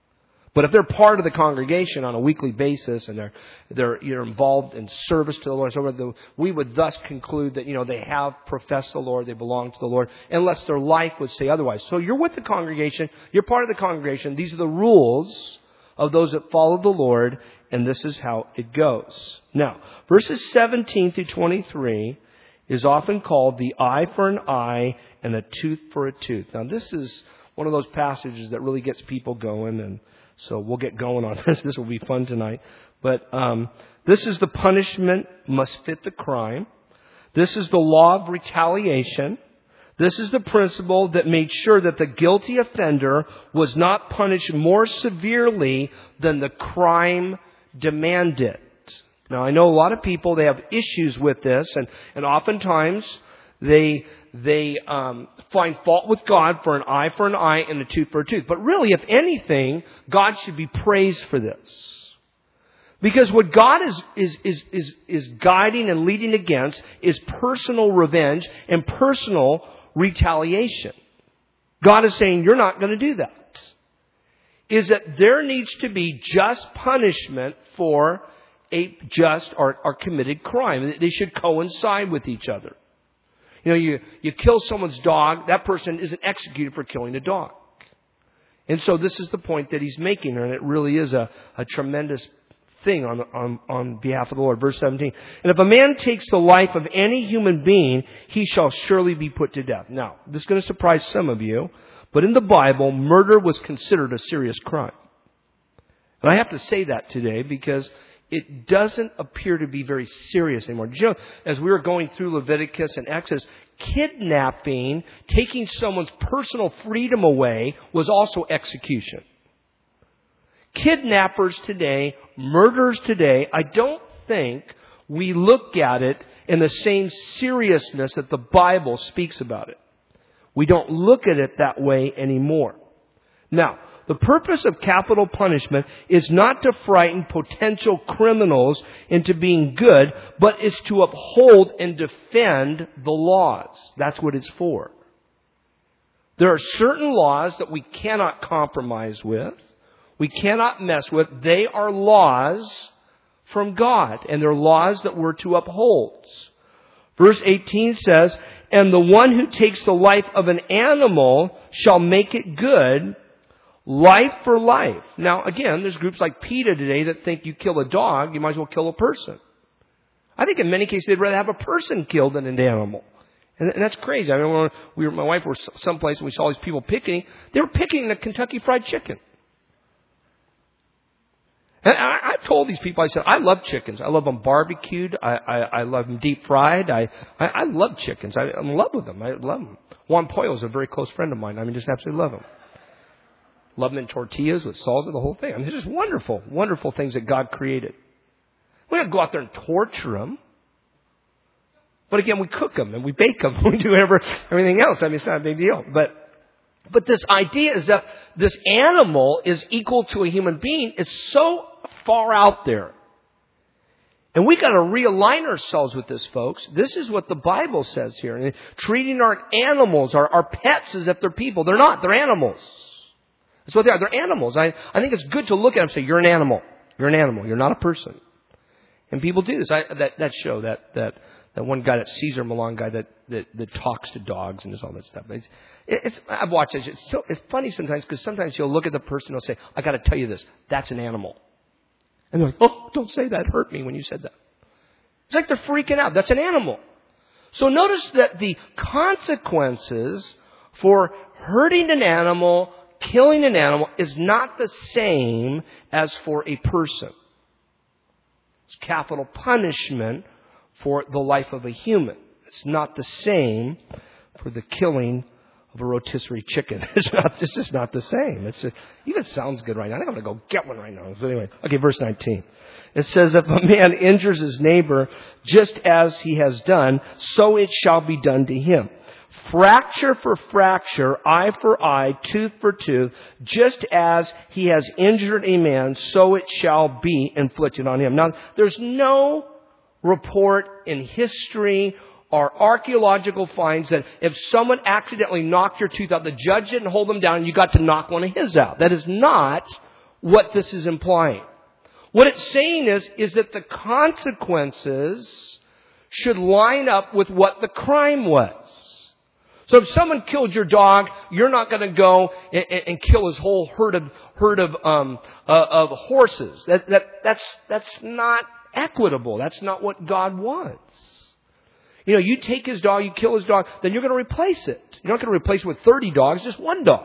A: But if they're part of the congregation on a weekly basis and they're they're you're involved in service to the Lord, so we would thus conclude that, you know, they have professed the Lord, they belong to the Lord, unless their life would say otherwise. So you're with the congregation, you're part of the congregation. These are the rules of those that follow the Lord, and this is how it goes. Now, verses seventeen through twenty-three is often called the eye for an eye and a tooth for a tooth. Now, this is one of those passages that really gets people going, and so we'll get going on this. This will be fun tonight. But um, this is the punishment must fit the crime. This is the law of retaliation. This is the principle that made sure that the guilty offender was not punished more severely than the crime demanded. Now, I know a lot of people, they have issues with this, and, and oftentimes they they um, find fault with God for an eye for an eye and a tooth for a tooth. But really, if anything, God should be praised for this. Because what God is, is, is, is, is guiding and leading against is personal revenge and personal retaliation. God is saying, you're not going to do that. Is that there needs to be just punishment for a just or, or committed crime. They should coincide with each other. You know, you, you kill someone's dog, that person isn't executed for killing a dog. And so this is the point that he's making here, and it really is a, a tremendous thing on, on, on behalf of the Lord. Verse seventeen, and if a man takes the life of any human being, he shall surely be put to death. Now, this is going to surprise some of you, but in the Bible, murder was considered a serious crime. And I have to say that today because it doesn't appear to be very serious anymore. You know, as we were going through Leviticus and Exodus, kidnapping, taking someone's personal freedom away, was also execution. Kidnappers today, murderers today, I don't think we look at it in the same seriousness that the Bible speaks about it. We don't look at it that way anymore. Now, the purpose of capital punishment is not to frighten potential criminals into being good, but it's to uphold and defend the laws. That's what it's for. There are certain laws that we cannot compromise with. We cannot mess with. They are laws from God, and they're laws that we're to uphold. Verse eighteen says, "And the one who takes the life of an animal shall make it good, life for life." Now, again, there's groups like PETA today that think you kill a dog, you might as well kill a person. I think in many cases they'd rather have a person killed than an animal. And that's crazy. I mean, when we were, my wife were someplace and we saw these people picketing, they were picketing a Kentucky Fried Chicken. And I, I've told these people, I said, I love chickens. I love them barbecued. I, I, I love them deep fried. I, I, I love chickens. I, I'm in love with them. I love them. Juan Pollo is a very close friend of mine. I mean, just absolutely love them. Love them in tortillas with salsa, the whole thing. I mean, it's just wonderful, wonderful things that God created. We don't go out there and torture them. But again, we cook them and we bake them. We do whatever, everything else. I mean, it's not a big deal. But But this idea is that this animal is equal to a human being is so far out there. And we've got to realign ourselves with this, folks. This is what the Bible says here. And treating our animals, our, our pets, as if they're people. They're not. They're animals. That's what they are. They're animals. I, I think it's good to look at them and say, you're an animal. You're an animal. You're not a person. And people do this. I, that, that show, that, that, that one guy, that Caesar Milan guy that, that, that talks to dogs and does all that stuff. It's, it's, I've watched it. It's, so, it's funny sometimes because sometimes you'll look at the person and they'll say, I got to tell you this. That's an animal. And they're like, oh, don't say that. It hurt me when you said that. It's like they're freaking out. That's an animal. So notice that the consequences for hurting an animal, killing an animal, is not the same as for a person. It's capital punishment for the life of a human. It's not the same for the killing of a rotisserie chicken. It's not. This is not the same. It's a, even sounds good right now. I think I'm going to go get one right now. So anyway, okay, verse nineteen. It says, if a man injures his neighbor just as he has done, so it shall be done to him. Fracture for fracture, eye for eye, tooth for tooth, just as he has injured a man, so it shall be inflicted on him. Now, there's no report in history or archaeological finds that if someone accidentally knocked your tooth out, the judge didn't hold them down and you got to knock one of his out. That is not what this is implying. What it's saying is, is that the consequences should line up with what the crime was. So if someone killed your dog, you're not going to go and, and kill his whole herd of herd of um, uh, of horses. That that that's that's not equitable. That's not what God wants. You know, you take his dog, you kill his dog, then you're going to replace it. You're not going to replace it with thirty dogs, just one dog.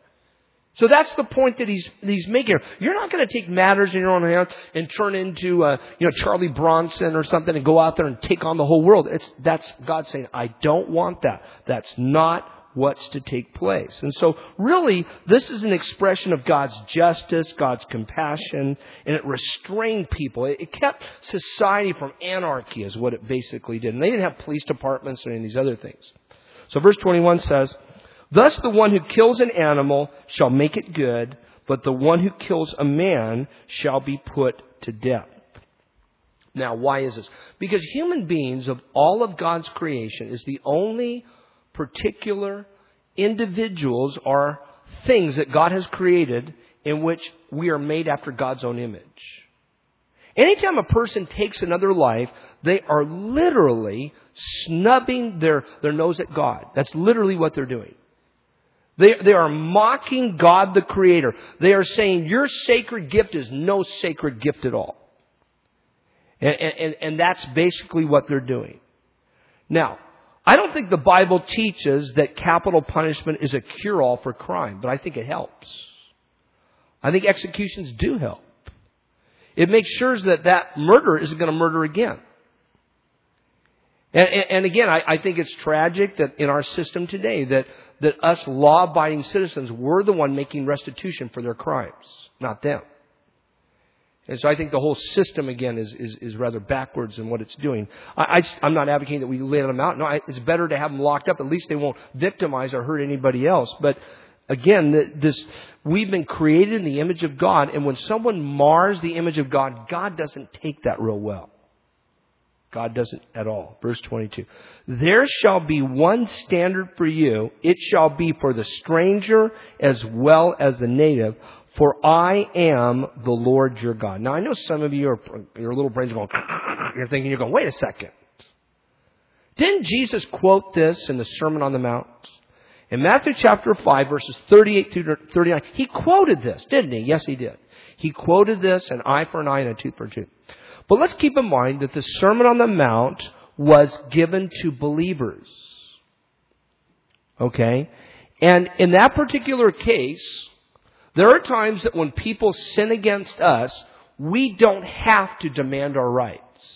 A: So that's the point that he's he's making here. You're not going to take matters in your own hands and turn into uh, you know Charlie Bronson or something and go out there and take on the whole world. It's that's God saying, I don't want that. That's not what's to take place. And so really, this is an expression of God's justice, God's compassion, and it restrained people. It, it kept society from anarchy is what it basically did. And they didn't have police departments or any of these other things. So verse twenty-one says, thus the one who kills an animal shall make it good, but the one who kills a man shall be put to death. Now, why is this? Because human beings of all of God's creation is the only particular individuals or things that God has created in which we are made after God's own image. Anytime a person takes another life, they are literally snubbing their, their nose at God. That's literally what they're doing. They, they are mocking God the Creator. They are saying your sacred gift is no sacred gift at all. And, and, and that's basically what they're doing. Now, I don't think the Bible teaches that capital punishment is a cure-all for crime, but I think it helps. I think executions do help. It makes sure that that murderer isn't going to murder again. And, and, and again, I, I think it's tragic that in our system today that, that us law-abiding citizens were the one making restitution for their crimes, not them. And so I think the whole system, again, is, is, is rather backwards in what it's doing. I, I, I'm not advocating that we let them out. No, I, it's better to have them locked up. At least they won't victimize or hurt anybody else. But again, this we've been created in the image of God. And when someone mars the image of God, God doesn't take that real well. God doesn't at all. Verse twenty-two. There shall be one standard for you. It shall be for the stranger as well as the native. For I am the Lord your God. Now, I know some of you are, your little brains are going, you're thinking, you're going, wait a second. Didn't Jesus quote this in the Sermon on the Mount? In Matthew chapter five, verses thirty-eight through thirty-nine, he quoted this, didn't he? Yes, he did. He quoted this, an eye for an eye and a tooth for a tooth. But let's keep in mind that the Sermon on the Mount was given to believers. Okay? And in that particular case, there are times that when people sin against us, we don't have to demand our rights.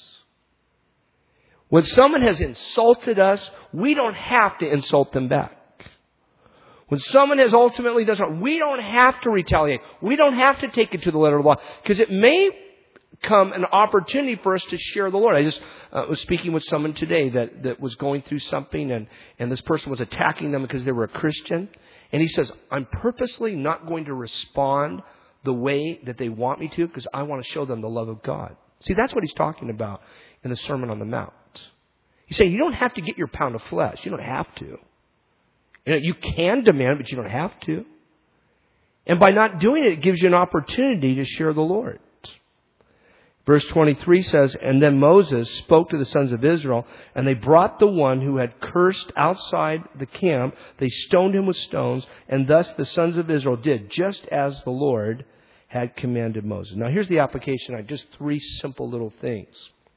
A: When someone has insulted us, we don't have to insult them back. When someone has ultimately done something, we don't have to retaliate. We don't have to take it to the letter of the law. Because it may come an opportunity for us to share the Lord. I just uh, was speaking with someone today that, that was going through something, and, and this person was attacking them because they were a Christian. And he says, I'm purposely not going to respond the way that they want me to because I want to show them the love of God. See, that's what he's talking about in the Sermon on the Mount. He's saying you don't have to get your pound of flesh. You don't have to. You know, you can demand, but you don't have to. And by not doing it, it gives you an opportunity to share the Lord. Verse twenty-three says, and then Moses spoke to the sons of Israel, and they brought the one who had cursed outside the camp. They stoned him with stones, and thus the sons of Israel did, just as the Lord had commanded Moses. Now here's the application. I just three simple little things.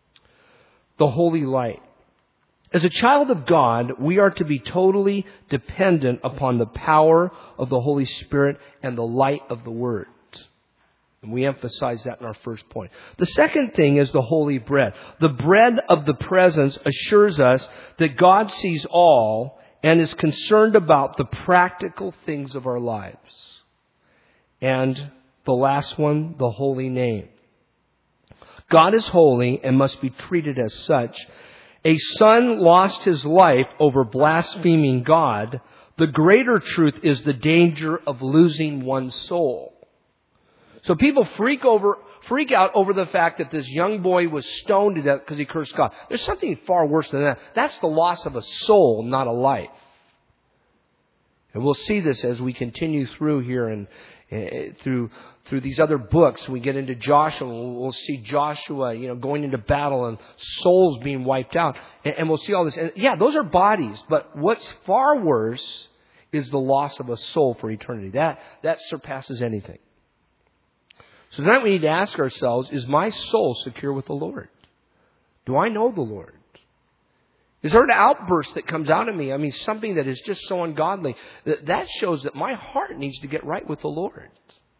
A: The holy light. As a child of God, we are to be totally dependent upon the power of the Holy Spirit and the light of the Word. And we emphasize that in our first point. The second thing is the holy bread. The bread of the presence assures us that God sees all and is concerned about the practical things of our lives. And the last one, the holy name. God is holy and must be treated as such. A son lost his life over blaspheming God. The greater truth is the danger of losing one's soul. So people freak over, freak out over the fact that this young boy was stoned to death because he cursed God. There's something far worse than that. That's the loss of a soul, not a life. And we'll see this as we continue through here and uh, through through these other books. We get into Joshua. We'll, we'll see Joshua, you know, going into battle and souls being wiped out. And, and we'll see all this. And yeah, those are bodies. But what's far worse is the loss of a soul for eternity. That that surpasses anything. So tonight we need to ask ourselves, is my soul secure with the Lord? Do I know the Lord? Is there an outburst that comes out of me? I mean, something that is just so ungodly. That, that shows that my heart needs to get right with the Lord.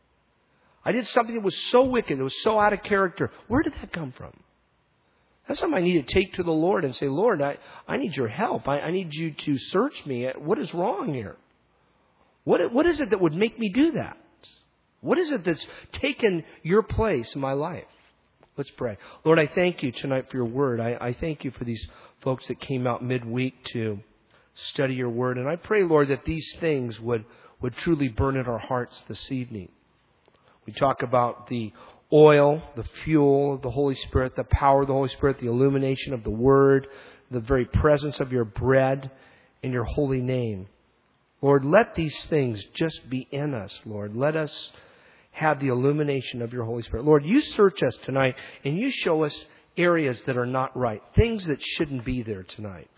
A: I did something that was so wicked, that was so out of character. Where did that come from? That's something I need to take to the Lord and say, Lord, I, I need your help. I, I need you to search me. What is wrong here? What, what is it that would make me do that? What is it that's taken your place in my life? Let's pray. Lord, I thank you tonight for your word. I, I thank you for these folks that came out midweek to study your word. And I pray, Lord, that these things would, would truly burn in our hearts this evening. We talk about the oil, the fuel of the Holy Spirit, the power of the Holy Spirit, the illumination of the word, the very presence of your bread in your holy name. Lord, let these things just be in us, Lord. Let us have the illumination of your Holy Spirit. Lord, you search us tonight and you show us areas that are not right, things that shouldn't be there tonight.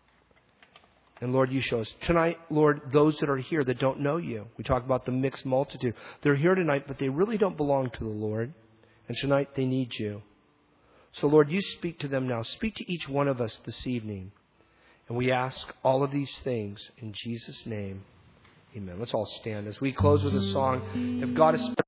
A: And Lord, you show us tonight, Lord, those that are here that don't know you. We talk about the mixed multitude. They're here tonight, but they really don't belong to the Lord. And tonight they need you. So Lord, you speak to them now. Speak to each one of us this evening. And we ask all of these things in Jesus' name. Amen. Let's all stand as we close with a song. If God is